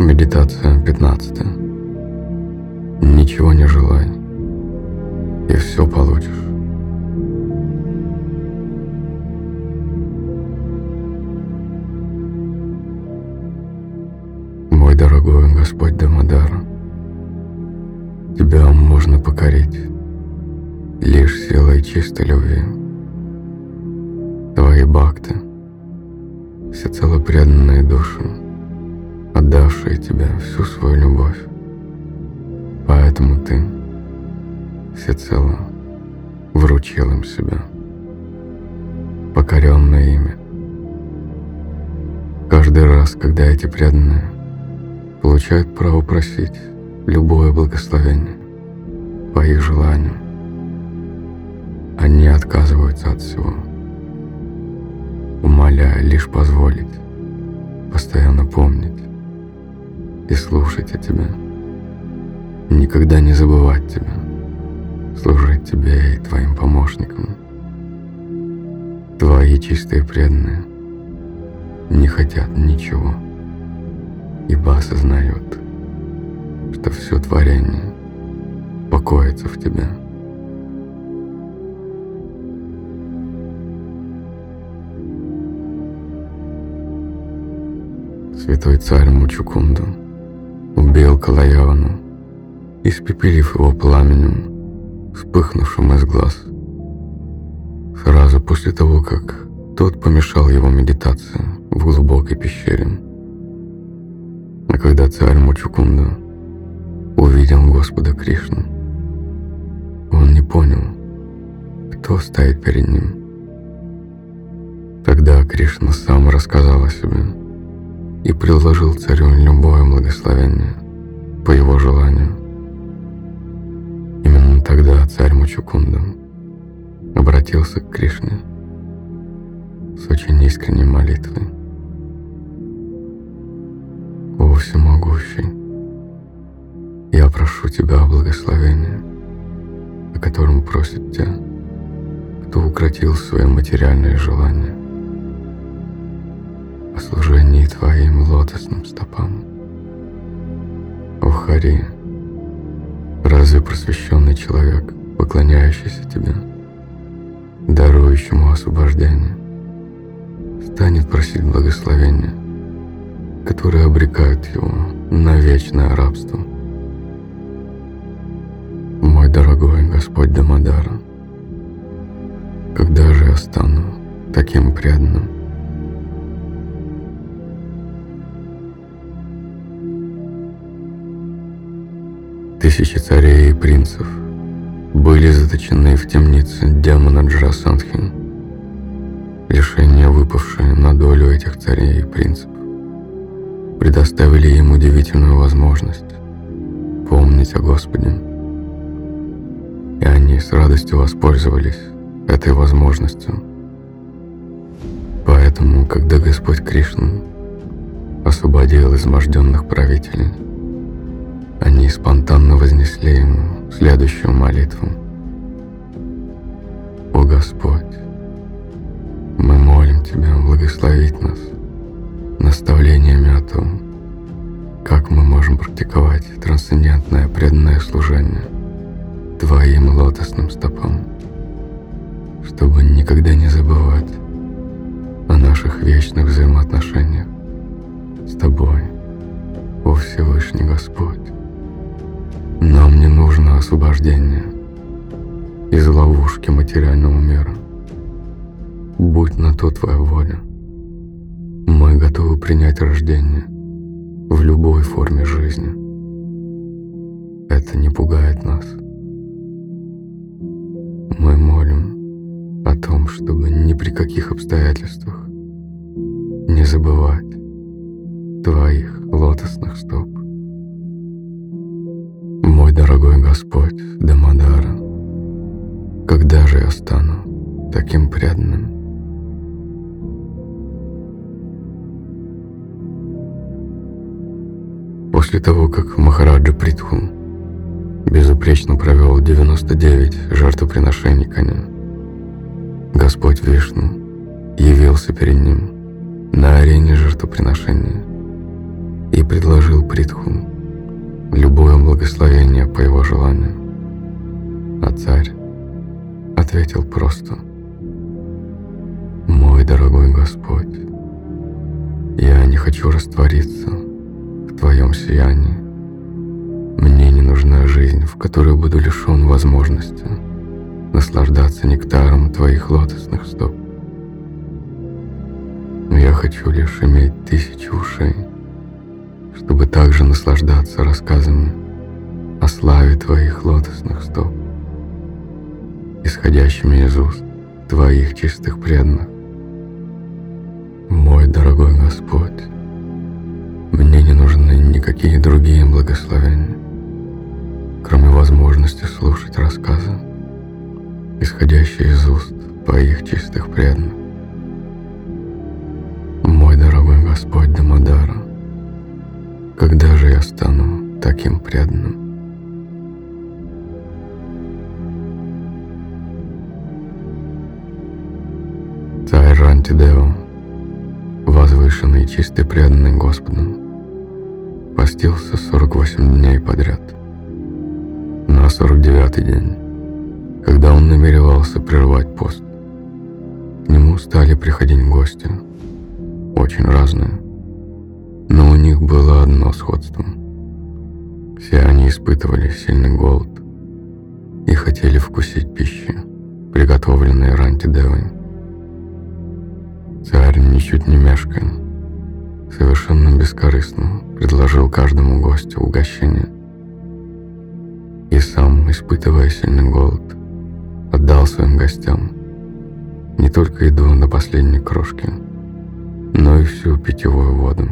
Медитация 15. Ничего не желай, и все получишь. Мой дорогой Господь Дамодара, Тебя можно покорить лишь силой чистой любви. Твои бхакты, всецело преданные души, отдавшие Тебе всю свою любовь. Поэтому Ты всецело вручил им себя, покоренный ими. Каждый раз, когда эти преданные получают право просить любое благословение по их желанию, они отказываются от всего, умоляя лишь позволить, постоянно помнить и слушать о Тебе, никогда не забывать Тебя, служить Тебе и Твоим помощникам. Твои чистые преданные не хотят ничего, ибо осознают, что все творение покоится в Тебе. Святой царь Мучукунда убил Калаявану, испепелив его пламенем, вспыхнувшим из глаз, сразу после того, как тот помешал его медитации в глубокой пещере. А когда царь Мучукунда увидел Господа Кришну, он не понял, кто стоит перед ним. Тогда Кришна сам рассказал о себе и предложил царю любое благословение по его желанию. Именно тогда царь Мучукунда обратился к Кришне с очень искренней молитвой. «О всемогущий, я прошу Тебя о благословении, о котором просят те, кто укротил свои материальные желания, о служении Твоим лотосным стопам. О Хари, разве просвещенный человек, поклоняющийся Тебе, дарующему освобождение, станет просить благословения, которые обрекают его на вечное рабство? Мой дорогой Господь Дамодара, когда же я стану таким преданным? Тысячи царей и принцев были заточены в темнице демона Джарасандхи. Лишения, выпавшие на долю этих царей и принцев, предоставили им удивительную возможность помнить о Господе. И они с радостью воспользовались этой возможностью. Поэтому, когда Господь Кришна освободил изможденных правителей, они спонтанно вознесли Ему следующую молитву. «О Господь, мы молим Тебя благословить нас наставлениями о том, как мы можем практиковать трансцендентное преданное служение Твоим лотосным стопам, чтобы никогда не забывать о наших вечных взаимоотношениях с Тобой, о Всевышний Господь. Нам не нужно освобождение из ловушки материального мира. Будь на то Твоя воля. Мы готовы принять рождение в любой форме жизни. Это не пугает нас. Мы молим о том, чтобы ни при каких обстоятельствах не забывать Твоих лотосных стоп. Мой дорогой Господь Дамодара, когда же я стану таким преданным? После того, как Махараджа Притху безупречно провел 99 жертвоприношений коня, Господь Вишну явился перед ним на арене жертвоприношения и предложил Притху любое благословение по его желанию. А царь ответил просто: «Мой дорогой Господь, я не хочу раствориться в Твоем сиянии. Мне не нужна жизнь, в которой буду лишен возможности наслаждаться нектаром Твоих лотосных стоп. Я хочу лишь иметь 1000 ушей, чтобы также наслаждаться рассказами о славе Твоих лотосных стоп, исходящими из уст Твоих чистых преданных. Мой дорогой Господь, мне не нужны никакие другие благословения, кроме возможности слушать рассказы, исходящие из уст Твоих чистых преданных. Мой дорогой Господь Дамодара, когда же я стану таким преданным?» Царь Рантидева, возвышенный и чистый преданный Господом, постился 48 дней подряд. На 49-й день, когда он намеревался прервать пост, к нему стали приходить гости, очень разные, но у них было одно сходство. Все они испытывали сильный голод и хотели вкусить пищи, приготовленной Рантидевой. Царь, ничуть не мешкая, совершенно бескорыстно предложил каждому гостю угощение и сам, испытывая сильный голод, отдал своим гостям не только еду до последней крошки, но и всю питьевую воду.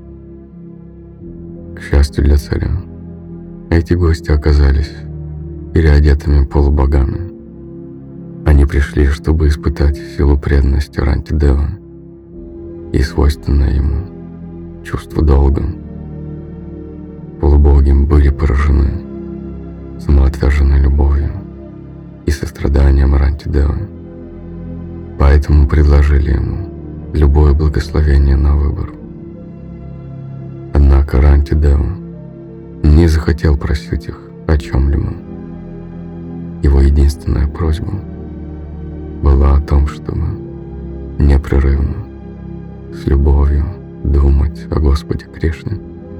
К счастью для царя, эти гости оказались переодетыми полубогами. Они пришли, чтобы испытать силу преданности Рантидева и свойственное ему чувство долга. Полубоги были поражены самоотверженной любовью и состраданием Рантидева, поэтому предложили ему любое благословение на выбор. Однако Рантидева не захотел просить их о чем-либо. Его единственная просьба была о том, чтобы непрерывно, с любовью думать о Господе Кришне.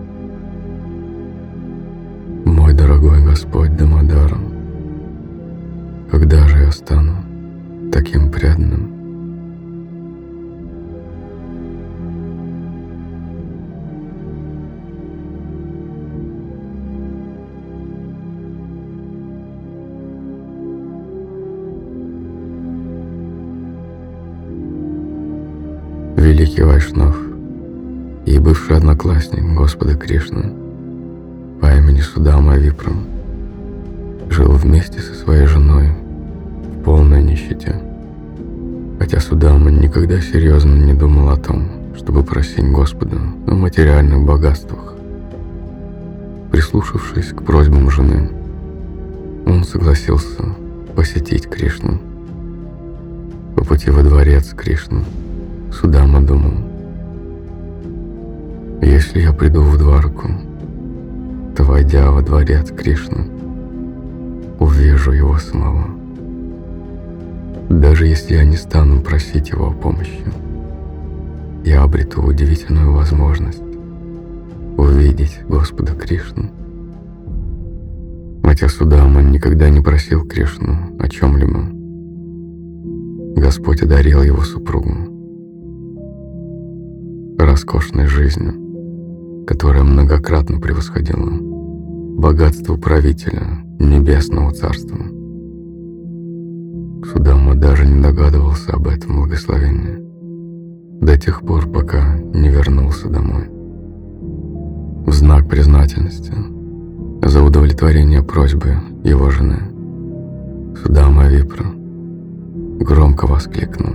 Мой дорогой Господь Дамодара, когда же я стану таким преданным? Великий Вайшнав и бывший одноклассник Господа Кришны по имени Судама Випра жил вместе со своей женой в полной нищете. Хотя Судама никогда серьезно не думал о том, чтобы просить Господа о материальных богатствах. Прислушавшись к просьбам жены, он согласился посетить Кришну. По пути во дворец Кришны Судама думал: если я приду в Дварку, то, войдя во дворец Кришны, увижу его самого. Даже если я не стану просить его о помощи, я обрету удивительную возможность увидеть Господа Кришну. Хотя Судама никогда не просил Кришну о чем-либо, Господь одарил его супругу роскошной жизнью, которая многократно превосходила богатство правителя Небесного Царства. Судама даже не догадывался об этом благословении до тех пор, пока не вернулся домой. В знак признательности за удовлетворение просьбы его жены Судама Випра громко воскликнул: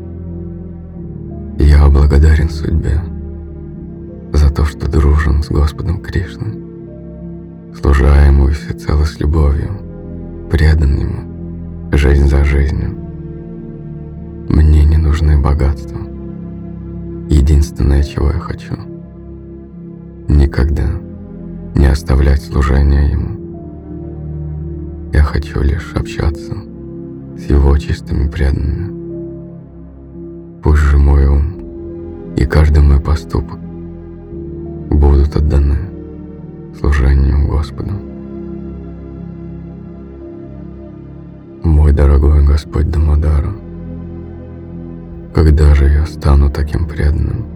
«Я благодарен судьбе за то, что дружен с Господом Кришной, служа Ему всецело с любовью, предан Ему жизнь за жизнью. Мне не нужны богатства. Единственное, чего я хочу — никогда не оставлять служение Ему. Я хочу лишь общаться с Его чистыми преданными. Пусть же мой ум и каждый мой поступок будут отданы служению Господу. Мой дорогой Господь Дамодара, когда же я стану таким преданным?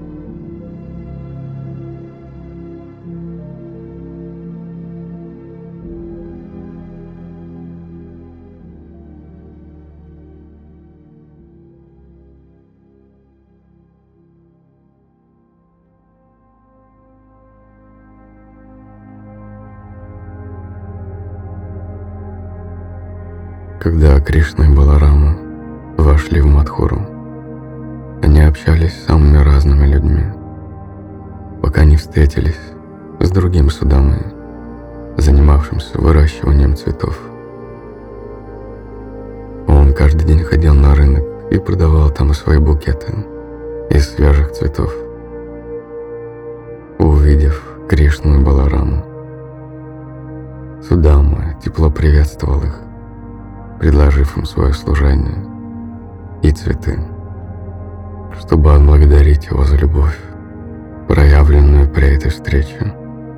Когда Кришна и Баларама вошли в Мадхуру, они общались с самыми разными людьми, пока не встретились с другим Судамой, занимавшимся выращиванием цветов. Он каждый день ходил на рынок и продавал там свои букеты из свежих цветов. Увидев Кришну и Балараму, Судама тепло приветствовал их, предложив им свое служение и цветы, чтобы отблагодарить его за любовь, проявленную при этой встрече.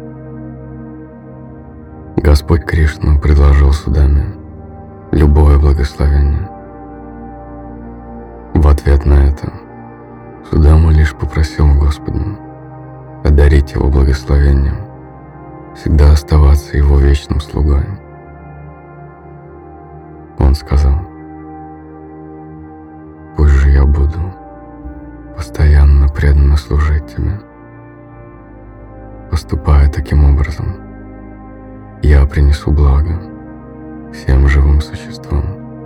Господь Кришна предложил Судаме любое благословение. В ответ на это Судама лишь попросил Господа одарить его благословением, всегда оставаться его вечным слугой. Он сказал: «Пусть же я буду постоянно преданно служить Тебе. Поступая таким образом, я принесу благо всем живым существам».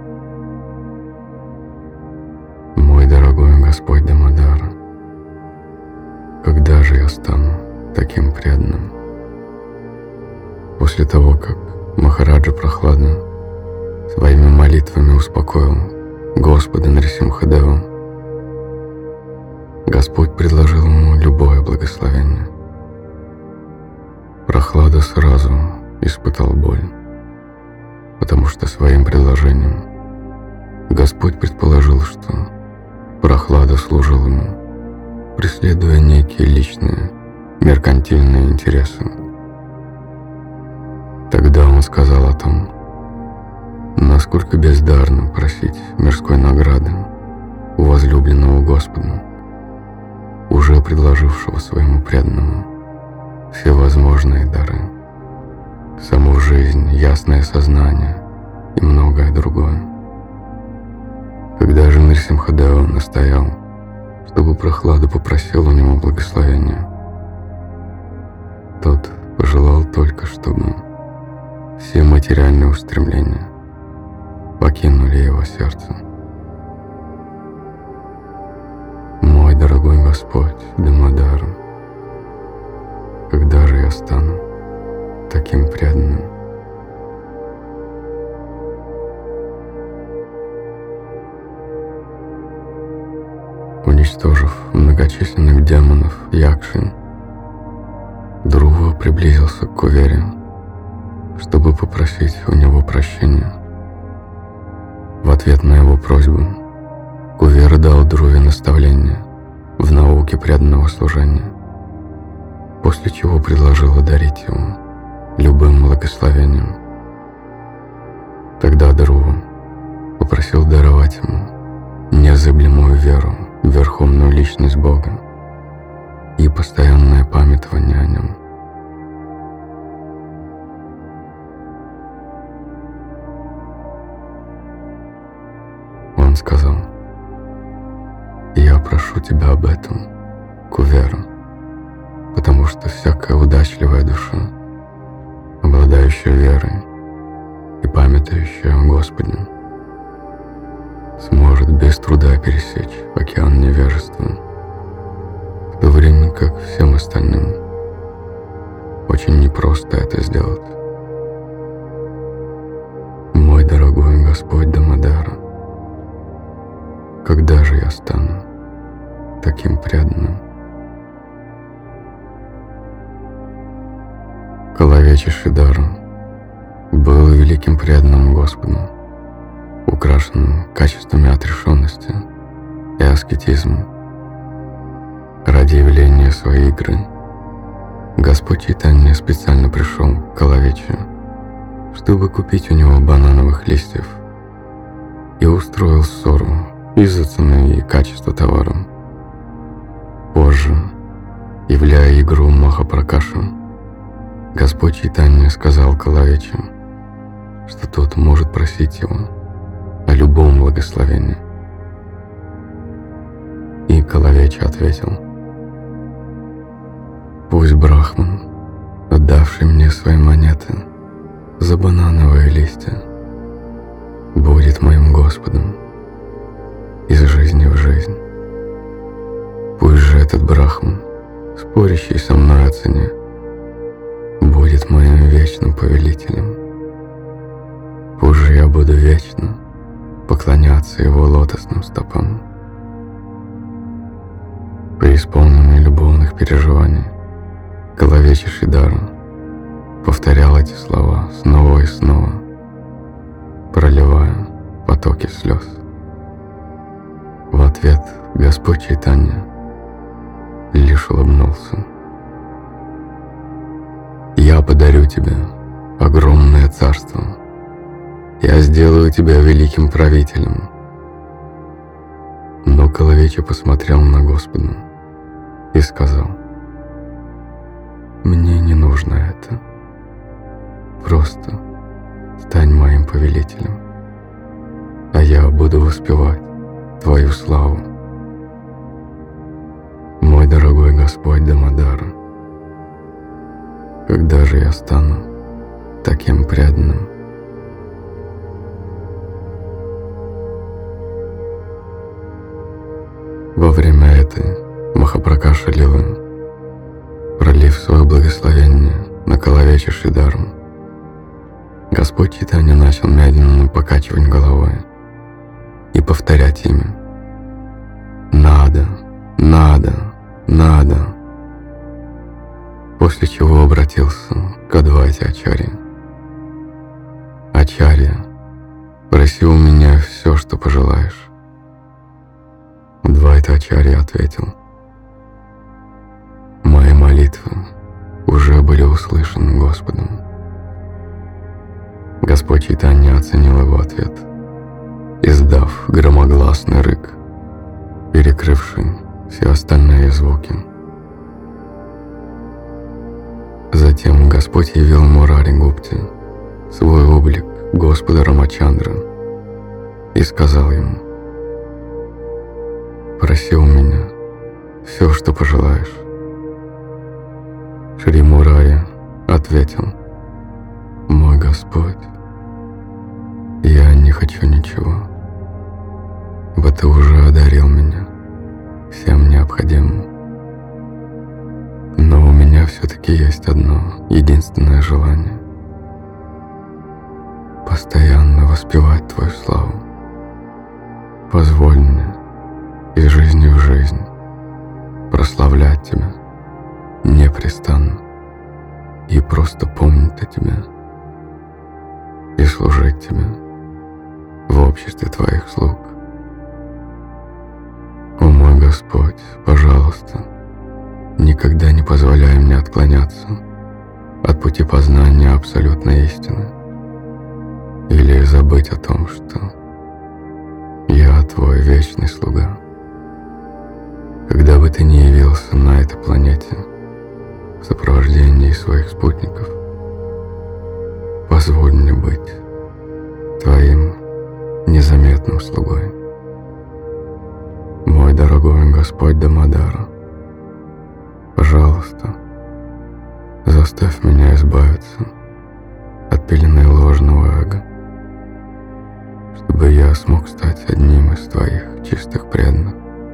Мой дорогой Господь Дамодара, когда же я стану таким преданным? После того, как Махараджа Прохлада своими молитвами успокоил Господа Нарисимхадеву, Господь предложил ему любое благословение. Прохлада сразу испытал боль, потому что своим предложением Господь предположил, что Прохлада служил ему, преследуя некие личные меркантильные интересы. Тогда он сказал о том, насколько бездарно просить мирской награды у возлюбленного Господа, уже предложившего своему преданному всевозможные дары, саму жизнь, ясное сознание и многое другое. Когда же Нарисимхадева настоял, чтобы Прохлада попросил у него благословения, тот пожелал только, чтобы все материальные устремления покинули его сердце. Мой дорогой Господь Дамодара, когда же я стану таким преданным? Уничтожив многочисленных демонов Якши, Друва приблизился к Кувере, чтобы попросить у него прощения. В ответ на его просьбу Кувера дал Друве наставление в науке преданного служения, после чего предложил одарить его любым благословением. Тогда Друва попросил даровать ему незыблемую веру в Верховную Личность Бога и постоянное памятование о Нем. Он сказал: «Я прошу тебя об этом, Кувера, потому что всякая удачливая душа, обладающая верой и памятающая о Господе, сможет без труда пересечь океан невежества, в то время как всем остальным очень непросто это сделать. Мой дорогой Господь Дамодара, когда же я стану таким преданным?» Коловеч Шидар был великим преданным Господу, украшенным качествами отрешенности и аскетизма. Ради явления своей игры Господь Чайтанья специально пришел к Коловечу, чтобы купить у него банановых листьев, и устроил ссору из-за цены и качества товара. Позже, являя игру Махапракашу, Господь Чайтанья сказал Коловечу, что тот может просить его о любом благословении. И Коловеч ответил: «Пусть Брахман, отдавший мне свои монеты за банановые листья, будет моим Господом из жизни в жизнь. Пусть же этот Брахман, спорящий со мной о цене, будет моим вечным повелителем. Пусть же я буду вечно поклоняться его лотосным стопам». Преисполненный любовных переживаний, Коловеч Шидар повторял эти слова снова и снова, проливая потоки слез. В ответ Господь Чайтанья лишь улыбнулся. «Я подарю тебе огромное царство. Я сделаю тебя великим правителем». Но Коловеч посмотрел на Господа и сказал: «Мне не нужно это. Просто стань моим повелителем, а я буду воспевать твою славу». Мой дорогой Господь Дамодара, когда же я стану таким преданным? Во время этой Махапракаша Лилы, пролив свое благословение на Коловеча Шидару, Господь Чайтанья начал медленно покачивать головой и повторять имя: «Надо, надо, надо», после чего обратился к Адвайте Ачарье: «Ачарья, проси у меня все, что пожелаешь». Адвайта Ачарья ответил: «Мои молитвы уже были услышаны Господом». Господь Чайтанья оценил его ответ, издав громогласный рык, перекрывший все остальные звуки. Затем Господь явил Мурари Гупте свой облик Господа Рамачандра и сказал ему: «Проси у меня все, что пожелаешь». Шри Мурари ответил: «Мой Господь, я не хочу ничего, ибо ты уже одарил меня всем необходимым. Но у меня все-таки есть одно единственное желание — постоянно воспевать Твою славу. Позволь мне из жизни в жизнь прославлять Тебя непрестанно и просто помнить о Тебе и служить Тебе в обществе Твоих слуг. О мой Господь, пожалуйста, никогда не позволяй мне отклоняться от пути познания абсолютной истины или забыть о том, что я Твой вечный слуга. Когда бы Ты ни явился на этой планете в сопровождении своих спутников, позволь мне быть Твоим незаметным слугой. Мой дорогой Господь Дамодара, пожалуйста, заставь меня избавиться от пелены ложного эго, чтобы я смог стать одним из Твоих чистых преданных.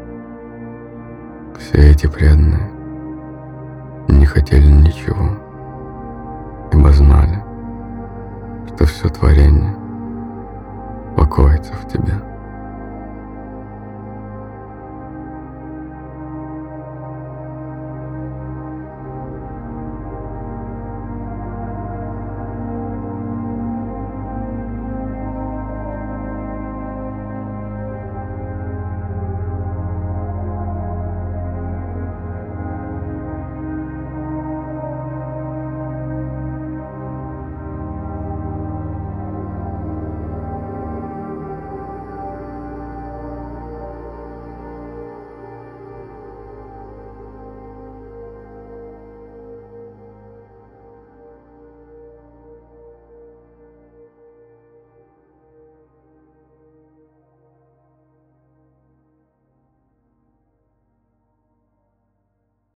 Все эти преданные не хотели ничего, ибо знали, что все творение покоится в Тебе.